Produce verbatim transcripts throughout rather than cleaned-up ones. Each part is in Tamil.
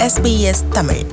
S B S Tamil.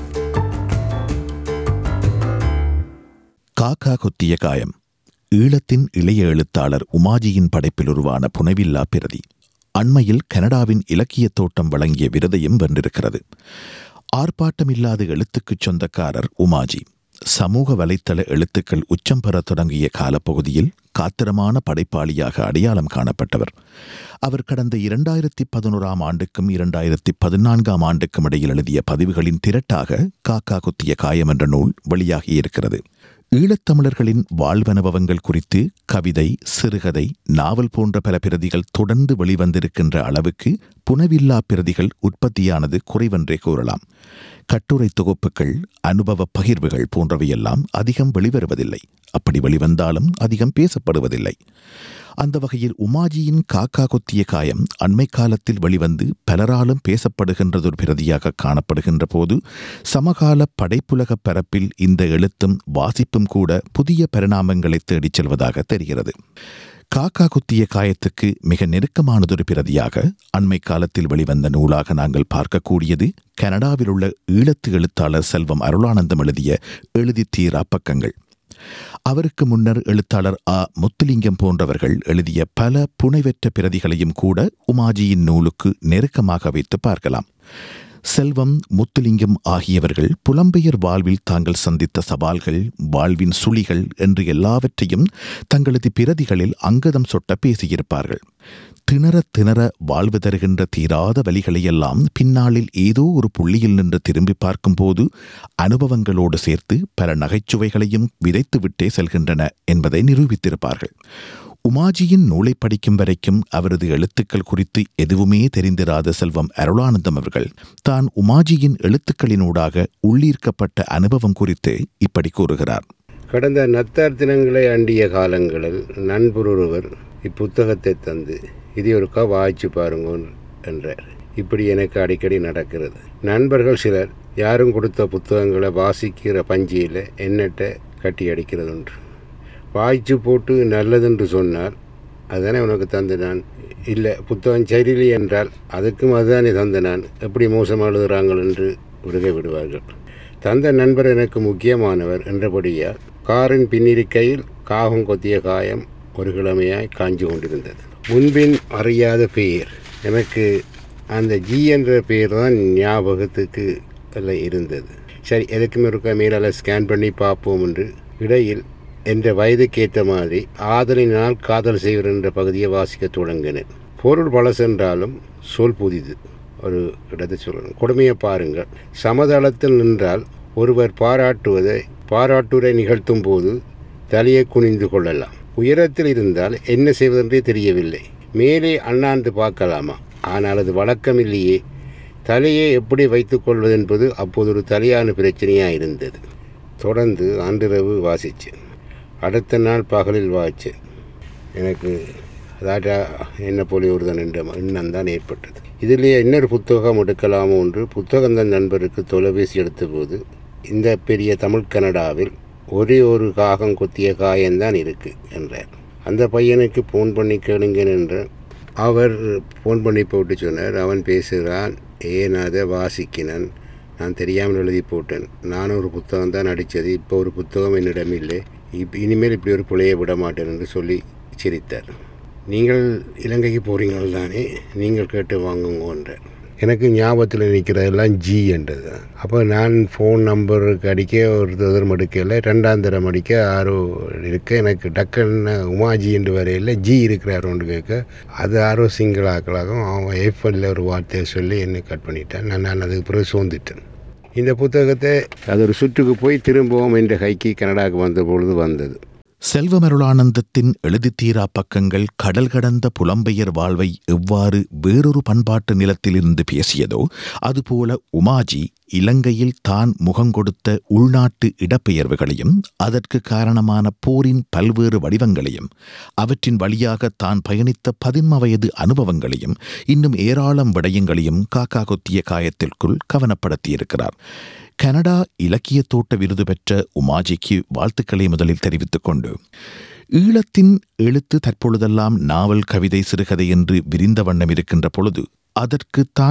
காக்கா கொத்திய காயம். ஈழத்தின் இளைய எழுத்தாளர் உமாஜியின் படைப்பில் உருவான புனைவில்லா பிரதி அண்மையில் கனடாவின் இலக்கிய தோட்டம் வழங்கிய விருதையும் வென்றிருக்கிறது. ஆர்ப்பாட்டமில்லாத எழுத்துக்குச் சொந்தக்காரர் உமாஜி. சமூக வலைத்தள எழுத்துக்கள் உச்சம் பெற தொடங்கிய காலப்பகுதியில் காத்திரமான படைப்பாளியாக அடையாளம் காணப்பட்டவர். அவர் கடந்த இரண்டாயிரத்தி பதினோராம் ஆண்டுக்கும் இரண்டாயிரத்தி பதினான்காம் ஆண்டுக்கும் இடையில் எழுதிய பதிவுகளின் திரட்டாக காக்கா கொத்திய காயம் என்ற நூல் வெளியாகியிருக்கிறது. ஈழத்தமிழர்களின் வாழ்வனுபவங்கள் குறித்து கவிதை, சிறுகதை, நாவல் போன்ற பல பிரதிகள் தொடர்ந்து வெளிவந்திருக்கின்ற அளவுக்கு புனைவில்லா பிரதிகள் உற்பத்தியானது குறைவென்றே கூறலாம். கட்டுரை தொகுப்புகள், அனுபவ பகிர்வுகள் போன்றவையெல்லாம் அதிகம் வெளிவருவதில்லை. அப்படி வெளிவந்தாலும் அதிகம் பேசப்படுவதில்லை. அந்த வகையில் உமாஜியின் காக்கா கொத்திய காயம் அண்மை காலத்தில் வெளிவந்து பலராலும் பேசப்படுகின்றதொரு பிரதியாக காணப்படுகின்ற போது சமகால படைப்புலக பரப்பில் இந்த எழுத்தும் வாசிப்பும் கூட புதிய பரிணாமங்களை தேடிச் செல்வதாக தெரிகிறது. காக்கா கொத்திய காயத்துக்கு மிக நெருக்கமானதொரு பிரதியாக அண்மை காலத்தில் வெளிவந்த நூலாக நாங்கள் பார்க்கக்கூடியது கனடாவில் உள்ள ஈழத்து எழுத்தாளர் செல்வம் அருளானந்தம் எழுதிய எழுதி தீரா பக்கங்கள். அவருக்கு முன்னர் எழுத்தாளர் ஆ முத்துலிங்கம் போன்றவர்கள் எழுதிய பல புனைவெற்ற பிரதிகளையும் கூட உமாஜியின் நூலுக்கு நெருக்கமாக வைத்து பார்க்கலாம். செல்வம், முத்துலிங்கம் ஆகியவர்கள் புலம்பெயர் வாழ்வில் தாங்கள் சந்தித்த சவால்கள், வாழ்வின் சுழிகள் என்று எல்லாவற்றையும் தங்களது பிரதிகளில் அங்கதம் சொட்ட பேசியிருப்பார்கள். திணற திணற வாழ்வு தருகின்ற தீராத வலிகளையெல்லாம் பின்னாளில் ஏதோ ஒரு புள்ளியில் நின்று திரும்பி பார்க்கும்போது அனுபவங்களோடு சேர்த்து பல நகைச்சுவைகளையும் விதைத்துவிட்டே செல்கின்றன என்பதை நிரூபித்திருப்பார்கள். உமாஜியின் நூலை படிக்கும் வரைக்கும் அவரது எழுத்துக்கள் குறித்து எதுவுமே தெரிந்திராத செல்வம் அருளானந்தம் அவர்கள் தான் உமாஜியின் எழுத்துக்களினூடாக உள்ளீர்க்கப்பட்ட அனுபவம் குறித்து இப்படி கூறுகிறார். கடந்த நத்தார் தினங்களை அண்டிய காலங்களில் நண்பர் ஒருவர் இப்புத்தகத்தை தந்து இது ஒருக்கா வாய்ச்சி பாருங்க என்றார். இப்படி எனக்கு அடிக்கடி நடக்கிறது. நண்பர்கள் சிலர் யாரும் கொடுத்த புத்தகங்களை வாசிக்கிற பஞ்சியில் எண்ணெட்டை கட்டி அடிக்கிறது ஒன்று. வாய்ச்சி போட்டு நல்லதென்று சொன்னால் அதுதானே உனக்கு தந்த நான், இல்லை புத்தகம் சரியில்லை என்றால் அதுக்கும் அதுதானே தந்த நான், எப்படி மோசமாக எழுதுகிறாங்கள் என்று விடுகை விடுவார்கள். தந்த நண்பர் எனக்கு முக்கியமானவர் என்றபடியால் காரின் பின்னிருக்கையில் காகம் கொத்திய காயம் ஒரு கிழமையாய் காஞ்சி கொண்டிருந்தது. முன்பின் அறியாத பெயர். எனக்கு அந்த ஜி என்ற பெயர் தான் ஞாபகத்துக்கு எல்லாம் இருந்தது. சரி, எதுக்குமே இருக்க மேலால் ஸ்கேன் பண்ணி பார்ப்போம் என்று இடையில் என்ற வயதுக்கேற்ற மாதிரி ஆதலினால் காதல் செய்வர் என்ற பகுதியை வாசிக்க தொடங்கினேன். பொருள் பழசென்றாலும் சொல் புதிது. ஒரு இடத்தை சொல்லணும். கொடுமையை பாருங்கள். சமதளத்தில் நின்றால் ஒருவர் பாராட்டுவதை பாராட்டுரை நிகழ்த்தும் போது தலையை குனிந்து கொள்ளலாம். உயரத்தில் இருந்தால் என்ன செய்வதென்றே தெரியவில்லை. மேலே அண்ணாந்து பார்க்கலாமா? ஆனால் அது வழக்கமில்லையே. தலையை எப்படி வைத்துக் கொள்வது என்பது அப்போது ஒரு தலையான பிரச்சனையாக இருந்தது. தொடர்ந்து அன்றிரவு வாசித்தேன். அடுத்த நாள் பகலில் வாய்ச்சேன். எனக்கு அதாட்டா என்ன போலி ஒருதன் என்ற எண்ணம் தான் ஏற்பட்டது. இதிலேயே இன்னொரு புத்தகம் எடுக்கலாமோ என்று புத்தகந்தன் நண்பருக்கு தொலைபேசி எடுத்தபோது இந்த பெரிய தமிழ் கனடாவில் ஒரே ஒரு காகம் கொத்திய காயம்தான் இருக்குது என்றார். அந்த பையனுக்கு ஃபோன் பண்ணி கேளுங்க என்ற அவர் ஃபோன் பண்ணி போட்டு சொன்னார். அவன் பேசுகிறான், ஏன் அதை வாசிக்கினன், நான் தெரியாமல் எழுதி போட்டேன், நானும் ஒரு புத்தகம் தான் அடித்தது, இப்போ ஒரு புத்தகம் என்னிடம் இல்லை, இப் இனிமேல் இப்படி ஒரு பிள்ளையை விட மாட்டேன் என்று சொல்லி சிரித்தார். நீங்கள் இலங்கைக்கு போகிறீங்கள் தானே, நீங்கள் கேட்டு வாங்குங்கன்றார். எனக்கு ஞாபகத்தில் நிற்கிறதெல்லாம் ஜி என்றது. அப்போ நான் ஃபோன் நம்பருக்கு அடிக்க ஒரு தரம் எடுக்கல, ரெண்டாம் தரம் அடிக்க ஆரோ இருக்க, எனக்கு டக்குன்னு உமாஜி என்று வரையில் ஜி இருக்கிறாரோன்னு கேட்க அது ஆரோ சிங்கிள் ஆக்கலாகும். அவன் ஏஃபனில் ஒரு வார்த்தையை சொல்லி என்னை கட் பண்ணிட்டான். நான் நான் அதுக்கு பிறகு சோர்ந்துட்டேன். இந்த புத்தகத்தை அது ஒரு சுற்றுக்கு போய் திரும்பவும் என்ற கைக்கு கனடாவுக்கு வந்த பொழுது வந்தது. செல்வமருளானந்தத்தின் எழுதித்தீரா பக்கங்கள் கடல் கடந்த புலம்பெயர் வாழ்வை எவ்வாறு வேறொரு பண்பாட்டு நிலத்திலிருந்து பேசியதோ அதுபோல உமாஜி இலங்கையில் தான் முகங்கொடுத்த உள்நாட்டு இடப்பெயர்வுகளையும் அதற்கு காரணமான போரின் பல்வேறு வடிவங்களையும் அவற்றின் வழியாக தான் பயணித்த பதின்ம வயது அனுபவங்களையும் இன்னும் ஏராளம் விடயங்களையும் காக்கா கொத்திய காயத்திற்குள் கவனப்படுத்தியிருக்கிறார். கனடா இலக்கிய தோட்ட விருது பெற்ற உமாஜிக்கு வாழ்த்துக்களை முதலில் தெரிவித்துக் கொண்டு ஈழத்தின் எழுத்து தற்பொழுதெல்லாம் நாவல், கவிதை, சிறுகதை என்று விரிந்த வண்ணம் இருக்கின்ற பொழுது அதற்கு தான்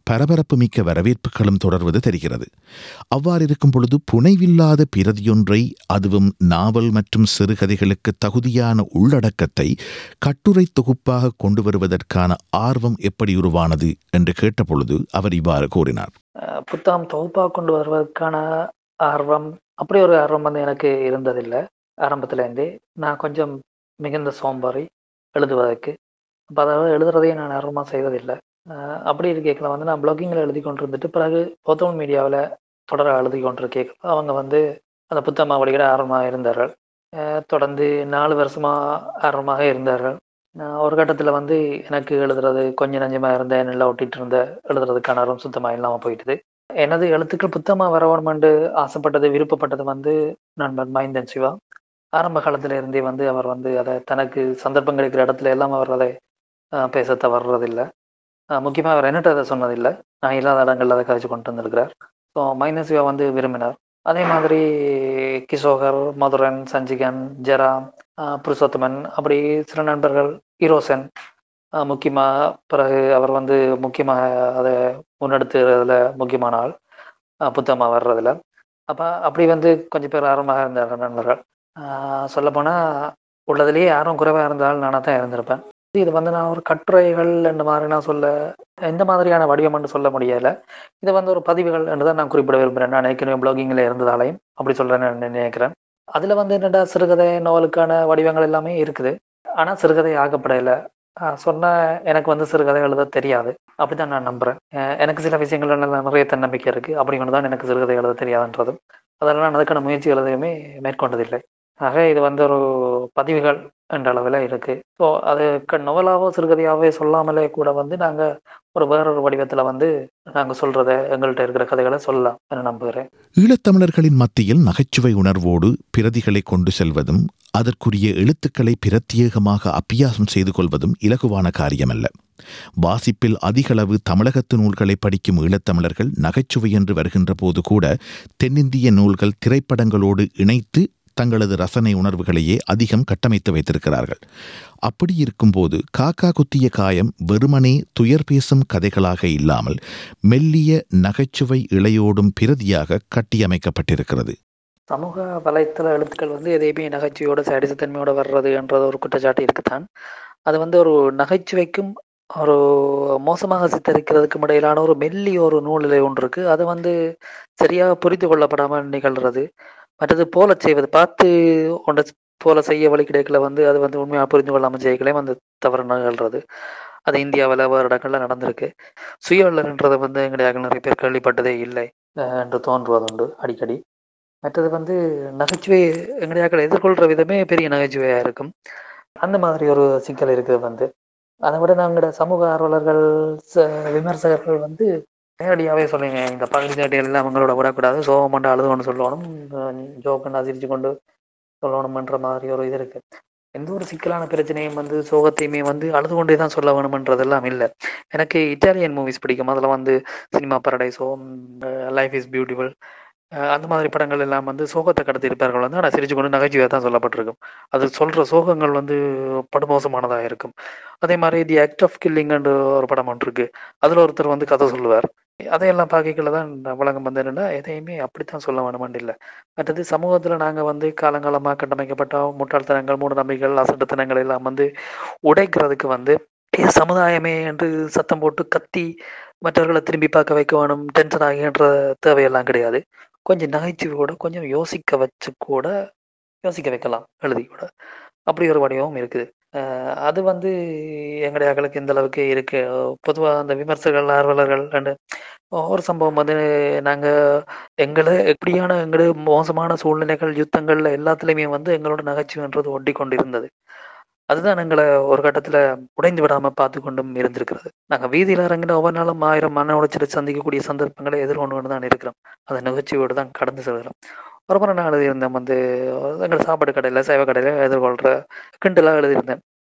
பரபரப்பு மிக்க வரவேற்புகளும் தொடர்வது தெரிகிறது. அவ்வாறு இருக்கும் பொழுது புனைவில்லாத பிரதியொன்றை, அதுவும் நாவல் மற்றும் சிறுகதைகளுக்கு தகுதியான உள்ளடக்கத்தை கட்டுரை தொகுப்பாக கொண்டு வருவதற்கான ஆர்வம் எப்படி உருவானது என்று கேட்டபொழுது அவர் இவ்வாறு கூறினார். புத்தகம் தொகுப்பாக கொண்டு வருவதற்கான ஆர்வம், அப்படி ஒரு ஆர்வம் வந்து எனக்கு இருந்ததில்லை. ஆரம்பத்துலேருந்தே நான் கொஞ்சம் மிகுந்த சோம்பாறி எழுதுவதற்கு. அப்போ அதாவது எழுதுறதையும் நான் ஆர்வமாக செய்வதில்லை. அப்படி இருக்கையில் வந்து நான் பிளாகிங்கில் எழுதி கொண்டு இருந்துட்டு பிறகு பௌத்தம் மீடியாவில் தொடர எழுதி கொண்டு இருக்கைகள் அவங்க வந்து அந்த புத்தகமாக வழிகிட ஆர்வமாக இருந்தார்கள். தொடர்ந்து நாலு வருஷமாக ஆர்வமாக இருந்தார்கள். ஒரு கட்டத்தில் வந்து எனக்கு எழுதுறது கொஞ்சம் நஞ்சமாக இருந்தேன், நல்லா ஒட்டிகிட்டு இருந்த எழுதுறதுக்கான ஆர்வம் சுத்தமாக இல்லாமல் போயிட்டுது. எனது எழுத்துக்கள் புத்தகமாக வரணுமென்று ஆசைப்பட்டது, விருப்பப்பட்டது வந்து நண்பன் மைந்தன் சிவா. ஆரம்ப காலத்தில் இருந்தே வந்து அவர் வந்து அதை தனக்கு சந்தர்ப்பம் கிடைக்கிற இடத்துல எல்லாம் அவர் அதை பேச தவறுறதில்லை. முக்கியமாக அவர் என்னட்டு அதை சொன்னதில்லை, நான் இல்லாத இடங்களில் அதை கதைச்சு கொண்டு வந்திருக்கிறார். ஸோ மைந்தன் சிவா வந்து விரும்பினார். அதே மாதிரி கிஷோகர், மதுரன், சஞ்சிகன், ஜெரா, புருஷோத்தமன், அப்படி சில நண்பர்கள், ஈரோசன் முக்கியமாக. பிறகு அவர் வந்து முக்கியமாக அதை முன்னெடுத்துறதுல முக்கியமான ஆள் புத்தகமாக வர்றதில்ல. அப்போ அப்படி வந்து கொஞ்சம் பேர் ஆர்வமாக இருந்தார் நண்பர்கள். சொல்லப்போனால் உள்ளதுலேயே யாரும் குறைவாக இருந்தாலும் நானாக தான் இருந்திருப்பேன். இது வந்து நான் ஒரு கட்டுரைகள் இந்த மாதிரி நான் சொல்ல எந்த மாதிரியான வடிவம் என்று சொல்ல முடியலை. இதை வந்து ஒரு பதிவுகள் என்று தான் நான் குறிப்பிட விரும்புகிறேன். நான் ஏற்கனவே பிளாகிங்கில் இருந்ததாலையும் அப்படி சொல்கிறேன்னு நினைக்கிறேன். அதில் வந்து என்னடா சிறுகதை நோவலுக்கான வடிவங்கள் எல்லாமே இருக்குது. ஆனால் சிறுகதை ஆகப்படையில் சொன்னால் எனக்கு வந்து சிறுகதை எழுத தெரியாது, அப்படி தான் நான் நம்புகிறேன். எனக்கு சில விஷயங்கள் நிறைய தன்னம்பிக்கை இருக்குது, அப்படி ஒன்று தான் எனக்கு சிறுகதை எழுத தெரியாதுன்றதும். அதெல்லாம் நான் அதுக்கான முயற்சி எழுதையுமே மேற்கொண்டதில்லை. ஆக இது வந்து ஒரு பதிவுகள் என்ற அளவில் இருக்குது. ஸோ அது நொவலாவோ சிறுகதையாகவே சொல்லாமலே கூட வந்து நாங்கள் ஒரு வேறொரு வடிவத்தில் வந்து நாங்கள் சொல்கிறத எங்கள்கிட்ட இருக்கிற கதைகளை சொல்லலாம் என நம்புகிறேன். ஈழத்தமிழர்களின் மத்தியில் நகைச்சுவை உணர்வோடு பிரதிகளை கொண்டு செல்வதும் அதற்குரிய எழுத்துக்களை பிரத்யேகமாக அபியாசம் செய்து கொள்வதும் இலகுவான காரியமல்ல. வாசிப்பில் அதிகளவு தமிழகத்து நூல்களை படிக்கும் ஈழத்தமிழர்கள் நகைச்சுவை என்று வருகின்ற போது கூட தென்னிந்திய நூல்கள், திரைப்படங்களோடு இணைத்து தங்களது ரசனை உணர்வுகளையே அதிகம் கட்டமைத்து வைத்திருக்கிறார்கள். அப்படி இருக்கும்போது காக்கா குத்திய காயம் வெறுமனே துயர் பேசும் கதைகளாக இல்லாமல் மெல்லிய நகைச்சுவை இழையோடும் பிரதியாக கட்டியமைக்கப்பட்டிருக்கிறது. சமூக வலைத்தள எழுத்துக்கள் வந்து எதையுமே நகைச்சுவையோட சடிசத்தன்மையோட வர்றது என்றது ஒரு குற்றச்சாட்டு இருக்குத்தான். அது வந்து ஒரு நகைச்சுவைக்கும் ஒரு மோசமாக சித்தரிக்கிறதுக்கும் இடையிலான ஒரு மெல்லிய ஒரு நூலிலை ஒன்று இருக்கு. அது வந்து சரியாக புரிந்து கொள்ளப்படாமல் நிகழ்றது. மற்றது போல செய்வது, பார்த்து ஒன்றை போல செய்ய வழி கிடைக்கல வந்து அது வந்து உண்மையாக புரிந்து கொள்ளாமல் செய்யங்களே வந்து தவறு நிகழ்றது. அது இந்தியாவில் வேறு இடங்கள்ல நடந்திருக்கு. சுயவல்லர்ன்றதை வந்து எங்களுடைய நிறைய பேர் கேள்விப்பட்டதே இல்லை என்று தோன்றுவதுண்டு அடிக்கடி. மற்றது வந்து நகைச்சுவை எங்களுடைய எதிர்கொள்கிற விதமே பெரிய நகைச்சுவையாக இருக்கும். அந்த மாதிரி ஒரு சிக்கல் இருக்குது வந்து. அதை விட நாங்களோட சமூக ஆர்வலர்கள், விமர்சகர்கள் வந்து நேரடியாகவே சொல்லுங்க, இந்த பகுதி சாட்டிகள் எல்லாம் அவங்களோட விடக்கூடாது, சோகம் கொண்டு அழுது கொண்டு சொல்லணும், ஜோக்கண்டு சிரிச்சு கொண்டு சொல்லணும்ன்ற மாதிரி ஒரு இது இருக்குது. எந்த ஒரு சிக்கலான பிரச்சனையும் வந்து சோகத்தையுமே வந்து அழுது கொண்டே தான் சொல்ல வேணுமன்றதெல்லாம் இல்லை. எனக்கு இட்டாலியன் மூவிஸ் பிடிக்கும். அதில் வந்து Cinema Paradiso, Life Is Beautiful, அந்த மாதிரி படங்கள் எல்லாம் வந்து சோகத்தை கடத்தி இருப்பார்கள் வந்து ஆனால் சிரிச்சு கொண்டு நகைச்சுவையாக தான் சொல்லப்பட்டிருக்கும். அது சொல்கிற சோகங்கள் வந்து படுமோசமானதாக இருக்கும். அதே மாதிரி தி ஆக்ட் ஆஃப் கில்லிங்ன்ற ஒரு படம் ஒன்று இருக்குது. அதில் ஒருத்தர் வந்து கதை சொல்லுவார். அதையெல்லாம் பார்க்கல தான் வழங்கம் வந்து என்னென்னா எதையுமே அப்படித்தான் சொல்ல வேணுமென்று இல்லை. மற்றது சமூகத்தில் நாங்கள் வந்து காலங்காலமாக கட்டமைக்கப்பட்ட முட்டாள்தனங்கள், மூட நம்பிக்கைகள், அசட்டுத்தனங்கள் எல்லாம் வந்து உடைக்கிறதுக்கு வந்து சமுதாயமே என்று சத்தம் போட்டு கத்தி மற்றவர்களை திரும்பி பார்க்க வைக்க வேணும், டென்ஷன் ஆகின்ற தேவையெல்லாம் கிடையாது. கொஞ்சம் நகைச்சுவையோட கொஞ்சம் யோசிக்க வச்சு கூட யோசிக்க வைக்கலாம் எழுதி கூட. அப்படி ஒரு வடிவமும் இருக்குது. அது வந்து எங்களுடைய அகளுக்கு இந்த அளவுக்கு இருக்கு. பொதுவாக அந்த விமர்சகர்கள், ஆர்வலர்கள் ரெண்டு ஒரு சம்பவம் வந்து நாங்கள் எங்களை எப்படியான எங்களுடைய மோசமான சூழ்நிலைகள், யுத்தங்கள்ல எல்லாத்துலேயுமே வந்து எங்களோட நகைச்சுவைன்றது ஒட்டி கொண்டு இருந்தது. அதுதான் எங்களை ஒரு கட்டத்தில் உடைந்து விடாமல் பார்த்து கொண்டும் இருந்திருக்கிறது. நாங்கள் வீதியில் இறங்கின ஒவ்வொரு நாளும் ஆயிரம் மன உளைச்சலை சந்திக்கக்கூடிய சந்தர்ப்பங்களை எதிர்கொண்டு கொண்டு தான் இருக்கிறோம். அதை நிகழ்ச்சியோடு தான் கடந்து செல்கிறோம். ஒரு முறை நான் எழுதியிருந்தேன் வந்து எங்கள் சாப்பாடு கடையில், சைவ கடையில் எதிர்கொள்கிற கிண்டலாக எழுதியிருந்தேன்.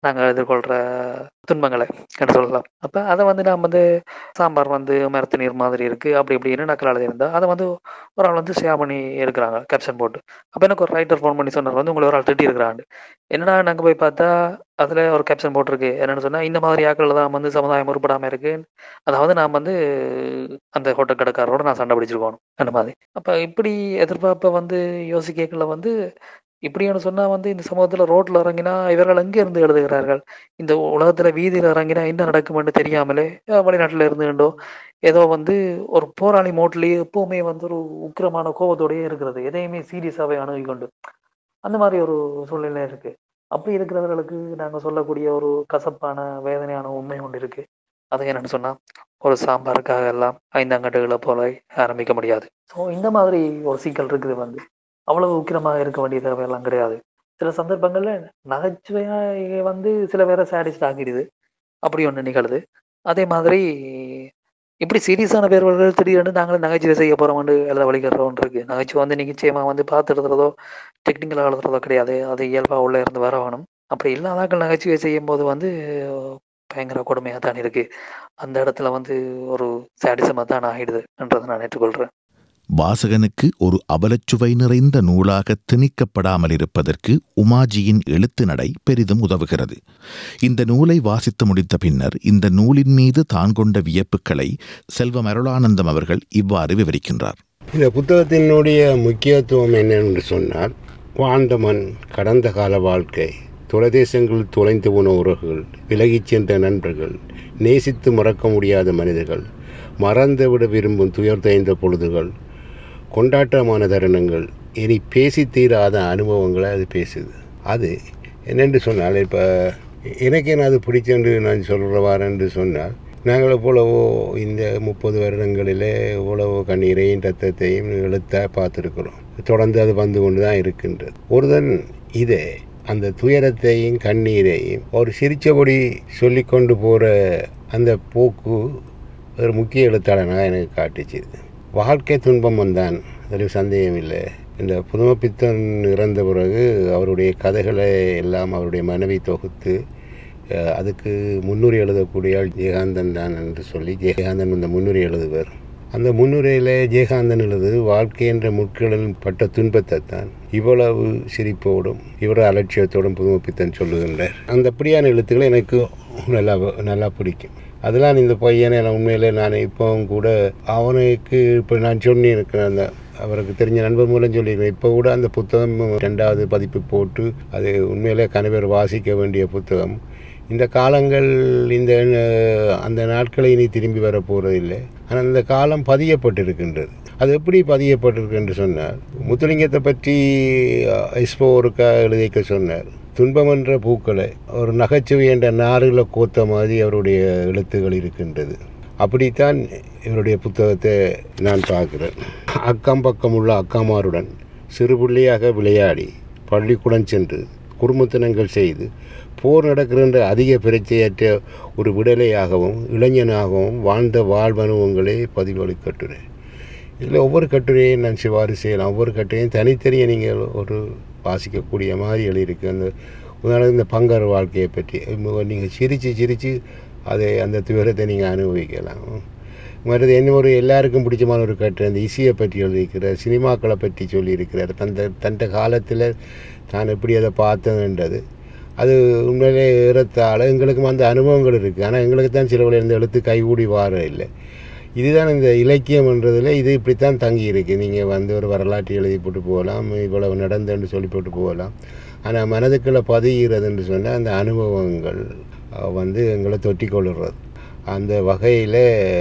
நாங்கள் எதிர்கொள்கிற துன்பங்களை என்று சொல்லலாம். அப்போ அதை வந்து நான் வந்து சாம்பார் வந்து மரத்து நீர் மாதிரி இருக்குது அப்படி இப்படின்னு நக்கல் எழுதி இருந்தால் அதை வந்து ஒரு ஆள் வந்து ஷேர் பண்ணி எடுக்கிறாங்க கேப்ஷன் போட்டு. அப்போ எனக்கு ஒரு ரைட்டர் ஃபோன் பண்ணி சொன்னார் வந்து உங்களை ஒரு ஆள் திட்டி இருக்கிறாண்டு. என்னடா நாங்கள் போய் பார்த்தா அதில் ஒரு கேப்ஷன் போட்டிருக்கு என்னென்னு சொன்னால் இந்த மாதிரி ஆக்கள் தான் வந்து சமுதாயம் உருப்படாமல் இருக்குது, அதாவது நான் வந்து அந்த ஹோட்டல் கடைக்காரரோட நான் சண்டை பிடிச்சிருக்கணும் அந்த மாதிரி. அப்போ இப்படி எதிர்பார்ப்பை வந்து யோசிக்கல வந்து இப்படின்னு சொன்னால் வந்து இந்த சமூகத்தில் ரோட்டில் இறங்கினா இவர்கள் எங்கே இருந்து எழுதுகிறார்கள், இந்த உலகத்தில் வீதியில் இறங்கினா என்ன நடக்குமென்னு தெரியாமலே வெளிநாட்டில் இருந்துட்டோ ஏதோ வந்து ஒரு போராளி மோட்லேயே எப்போவுமே வந்து ஒரு உக்கிரமான கோபத்தோடையே இருக்கிறது, எதையுமே சீரியஸாகவே அணுகிக்கொண்டு அந்த மாதிரி ஒரு சூழ்நிலை இருக்குது. அப்படி இருக்கிறவர்களுக்கு நாங்கள் சொல்லக்கூடிய ஒரு கசப்பான வேதனையான உண்மை ஒன்று இருக்குது. அது என்னென்னு சொன்னால் ஒரு சாம்பாருக்காக எல்லாம் ஐந்தாங்கட்டுகளை போல ஆரம்பிக்க முடியாது. ஸோ இந்த மாதிரி ஒரு சிக்கல் இருக்குது. வந்து அவ்வளவு உக்கிரமாக இருக்க வேண்டிய தேவையெல்லாம் கிடையாது. சில சந்தர்ப்பங்களில் நகைச்சுவையாக வந்து சில பேரை சாடிஸ்ட் ஆகிடுது, அப்படி ஒன்று நிகழுது. அதே மாதிரி இப்படி சீரியஸான பேர்கள் திடீர்னு நாங்களும் நகைச்சுவை செய்ய போகிறோம்னு எழுத வழிகிறோம் இருக்கு. நகைச்சுவை வந்து நிச்சயமாக வந்து பார்த்து எழுதுறதோ டெக்னிக்கலாக எழுதுறதோ கிடையாது, அது இயல்பாக உள்ளே இருந்து வர வேணும். அப்படி இல்லாதாக்கள் நகைச்சுவை செய்யும் போது வந்து பயங்கர கொடுமையாக தான் இருக்குது. அந்த இடத்துல வந்து ஒரு சாடிசமாக தான் ஆகிடுது என்றதை நான் ஏற்றுக்கொள்கிறேன். வாசகனுக்கு ஒரு அவலச்சுவை நிறைந்த நூலாக திணிக்கப்படாமல் இருப்பதற்கு உமாஜியின் எழுத்து நடை பெரிதும் உதவுகிறது. இந்த நூலை வாசித்து முடித்த பின்னர் இந்த நூலின் மீது தான் கொண்ட வியப்புகளை செல்வம் அருளானந்தம் அவர்கள் இவ்வாறு விவரிக்கின்றார். இந்த புத்தகத்தினுடைய முக்கியத்துவம் என்னென்று சொன்னால், வாழ்ந்த மண், கடந்த கால வாழ்க்கை, தொலைதேசங்களில் தொலைந்து போன உறவுகள், விலகிச் சென்ற நண்பர்கள், நேசித்து மறக்க முடியாத மனிதர்கள், மறந்துவிட விரும்பும் துயர் தேய்ந்த பொழுதுகள், கொண்டாட்டமான தருணங்கள், இனி பேசி தீராத அனுபவங்களை அது பேசுது. அது என்னென்று சொன்னால், இப்போ எனக்கு என்ன அது பிடிச்சென்று நான் சொல்கிறவாரென்று சொன்னால், நாங்கள் எவ்வளவோ இந்த முப்பது வருடங்களிலே எவ்வளவோ கண்ணீரையும் ரத்தத்தையும் எழுத்தாக பார்த்துருக்குறோம். தொடர்ந்து அது வந்து கொண்டு தான் இருக்கின்றது. ஒருதன் இதை அந்த துயரத்தையும் கண்ணீரையும் ஒரு சிரித்தபடி சொல்லி கொண்டு போகிற அந்த போக்கு ஒரு முக்கிய எழுத்தாளனாக எனக்கு காட்டுச்சு. வாழ்க்கை துன்பம் வந்தான், அதில் சந்தேகம் இல்லை. இந்த புதுமைப்பித்தன் இறந்த பிறகு அவருடைய கதைகளை எல்லாம் அவருடைய மனைவி தொகுத்து அதுக்கு முன்னுரை எழுதக்கூடிய ஜெயகாந்தன் தான் என்று சொல்லி ஜெயகாந்தன் இந்த முன்னுரை எழுதுவார். அந்த முன்னுரையில் ஜெயகாந்தன் எழுது வாழ்க்கை என்ற முட்களில் பட்ட துன்பத்தை தான் இவ்வளவு சிரிப்போடும் இவர அலட்சியத்தோடும் புதுமைப்பித்தன் சொல்லுகின்றார். அந்த அப்படியான எழுத்துக்களை எனக்கு நல்லா நல்லா பிடிக்கும். அதெல்லாம் இந்த பையனை நான் உண்மையிலே நான் இப்போவும் கூட அவனுக்கு இப்போ நான் சொன்னிருக்கிறேன், அந்த அவருக்கு தெரிஞ்ச நண்பர் மூலம் சொல்லியிருக்கேன். இப்போ கூட அந்த புத்தகம் ரெண்டாவது பதிப்பு போட்டு அது உண்மையிலே கணவர் வாசிக்க வேண்டிய புத்தகம். இந்த காலங்கள் இந்த அந்த நாட்களை இனி திரும்பி வர போகிறதில்லை. ஆனால் இந்த காலம் பதியப்பட்டிருக்கின்றது. அது எப்படி பதியப்பட்டிருக்கு என்று சொன்னார், முத்துலிங்கத்தை பற்றி எஸ்போ ஒருக்கா எழுதிக்க சொன்னார். துன்பம் என்ற பூக்களை ஒரு நகைச்சுவை என்ற நாரில் கோத்த மாதிரி அவருடைய எழுத்துக்கள் இருக்கின்றது. அப்படித்தான் இவருடைய புத்தகத்தை நான் பார்க்கிறேன். அக்கம் பக்கம் உள்ள அக்காமாருடன் சிறுபிள்ளையாக விளையாடி பள்ளிக்கூடம் சென்று குடும்பத்தினங்கள் செய்து போர் நடக்கின்ற அதிக பிரச்சனையற்ற ஒரு விடலையாகவும் இளைஞனாகவும் வாழ்ந்த வாழ்வனுவங்களே பதிவளி கட்டுரை. இதில் ஒவ்வொரு கட்டுரையும் நான் சிவாரி செய்யலாம். ஒவ்வொரு கட்டுரையும் தனித்தனியாக நீங்கள் ஒரு வாசிக்கக்கூடிய மாதிரி எழுதியிருக்கு. அந்த உதாரணம் இந்த பங்கர் வாழ்க்கையை பற்றி நீங்கள் சிரித்து சிரித்து அதை அந்த துயரத்தை நீங்கள் அனுபவிக்கலாம். மற்றது என்ன ஒரு எல்லாருக்கும் பிடிச்சமான ஒரு கட்டுரை அந்த இசையை பற்றி எழுதியிருக்கிறார், சினிமாக்களை பற்றி சொல்லியிருக்கிறார். தந்த தந்த காலத்தில் தான் எப்படி அதை பார்த்ததுன்றது அது உண்மையிலே ஏறத்தாழ எங்களுக்கும் அந்த அனுபவங்கள் இருக்குது. ஆனால் எங்களுக்கு தான் சில வழியில் இந்த எழுத்து கைகூடி வார இல்லை. இதுதான் இந்த இலக்கியம்ன்றதில் இது இப்படித்தான் தங்கி இருக்குது. நீங்கள் வந்து ஒரு வரலாற்று எழுதி போட்டு போகலாம், இவ்வளவு நடந்துன்னு சொல்லி போட்டு போகலாம். ஆனால் மனதுக்குள்ளே பதிகிறதுன்னு சொன்னால் அந்த அனுபவங்கள் வந்து எங்களை தொட்டி கொள்ளுறது. அந்த வகையில்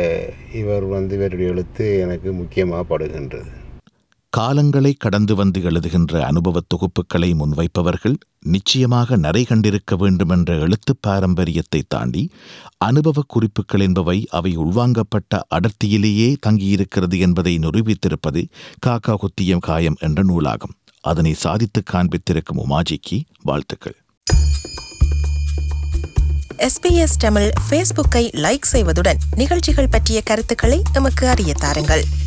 இவர் வந்து இவருடைய எழுத்து எனக்கு முக்கியமாக படுகின்றது. காலங்களை கடந்து வந்து எழுதுகின்ற அனுபவ தொகுப்புகளை முன்வைப்பவர்கள் நிச்சயமாக நரை கண்டிருக்க வேண்டுமென்ற எழுத்து பாரம்பரியத்தை தாண்டி அனுபவ குறிப்புகள் என்பவை அவை உள்வாங்கப்பட்ட அடர்த்தியிலேயே தங்கியிருக்கிறது என்பதை நிரூபித்திருப்பது காக்கா கொத்திய காயம் என்ற நூலாகும். அதனை சாதித்து காண்பித்திருக்கும் உமாஜிக்கு வாழ்த்துக்கள். எஸ்பிஎஸ் தமிழ் ஃபேஸ்புக்கை லைக் செய்வதுடன் நிகழ்ச்சிகள் பற்றிய கருத்துக்களை எமக்கு அறிய தாருங்கள்.